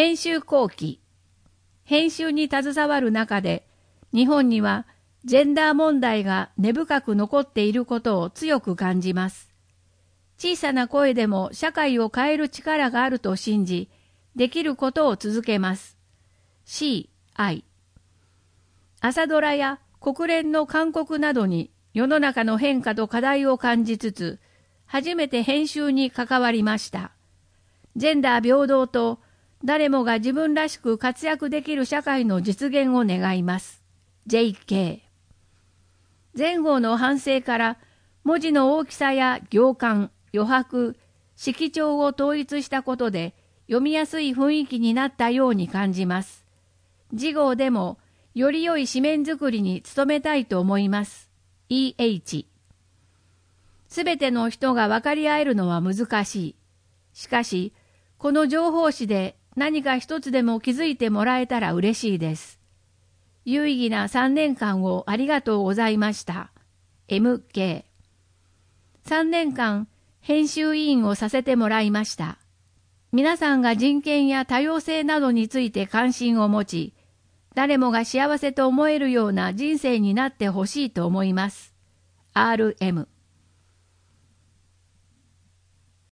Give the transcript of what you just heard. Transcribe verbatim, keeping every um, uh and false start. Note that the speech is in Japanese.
編集後期。編集に携わる中で、日本にはジェンダー問題が根深く残っていることを強く感じます。小さな声でも社会を変える力があると信じ、できることを続けます。シーアイ。朝ドラや国連の勧告などに世の中の変化と課題を感じつつ、初めて編集に関わりました。ジェンダー平等と誰もが自分らしく活躍できる社会の実現を願います。ジェイケー。前後の反省から文字の大きさや行間、余白、色調を統一したことで読みやすい雰囲気になったように感じます。次号でもより良い紙面作りに努めたいと思います。イーエイチ。すべての人が分かり合えるのは難しい。しかし、この情報誌で何か一つでも気づいてもらえたら嬉しいです。有意義なさんねんかんをありがとうございました。エムケー。さんねんかん編集委員をさせてもらいました。皆さんが人権や多様性などについて関心を持ち、誰もが幸せと思えるような人生になってほしいと思います。アールエム